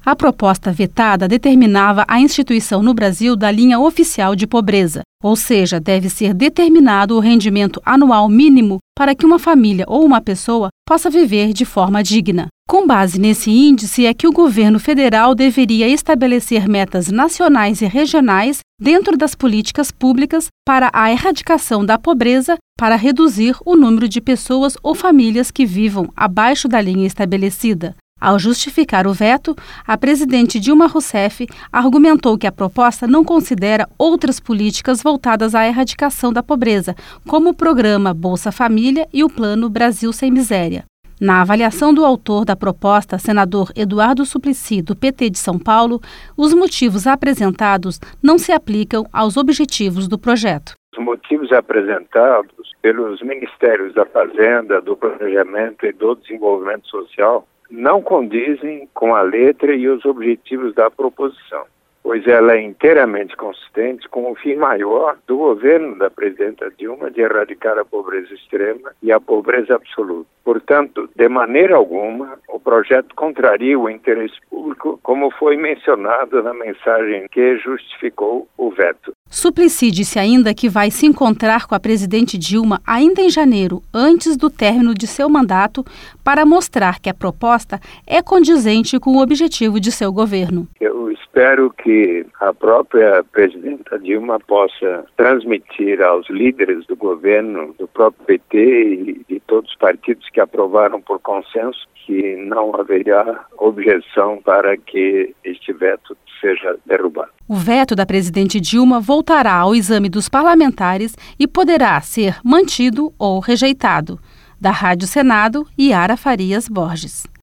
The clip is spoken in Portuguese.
A proposta vetada determinava a instituição no Brasil da linha oficial de pobreza, ou seja, deve ser determinado o rendimento anual mínimo para que uma família ou uma pessoa possa viver de forma digna. Com base nesse índice é que o governo federal deveria estabelecer metas nacionais e regionais dentro das políticas públicas para a erradicação da pobreza, para reduzir o número de pessoas ou famílias que vivam abaixo da linha estabelecida. Ao justificar o veto, a presidente Dilma Rousseff argumentou que a proposta não considera outras políticas voltadas à erradicação da pobreza, como o programa Bolsa Família e o Plano Brasil Sem Miséria. Na avaliação do autor da proposta, senador Eduardo Suplicy, do PT de São Paulo, os motivos apresentados não se aplicam aos objetivos do projeto. Os motivos apresentados pelos Ministérios da Fazenda, do Planejamento e do Desenvolvimento Social não condizem com a letra e os objetivos da proposição, pois ela é inteiramente consistente com o fim maior do governo da presidenta Dilma de erradicar a pobreza extrema e a pobreza absoluta. Portanto, de maneira alguma, o projeto contraria o interesse público, como foi mencionado na mensagem que justificou o veto. Suplicy disse ainda que vai se encontrar com a presidente Dilma ainda em janeiro, antes do término de seu mandato, para mostrar que a proposta é condizente com o objetivo de seu governo. Eu espero que a própria presidenta Dilma possa transmitir aos líderes do governo, do próprio PT e de todos os partidos que aprovaram por consenso, que não haverá objeção para que este veto seja derrubado. O veto da presidente Dilma voltará ao exame dos parlamentares e poderá ser mantido ou rejeitado. Da Rádio Senado, Yara Farias Borges.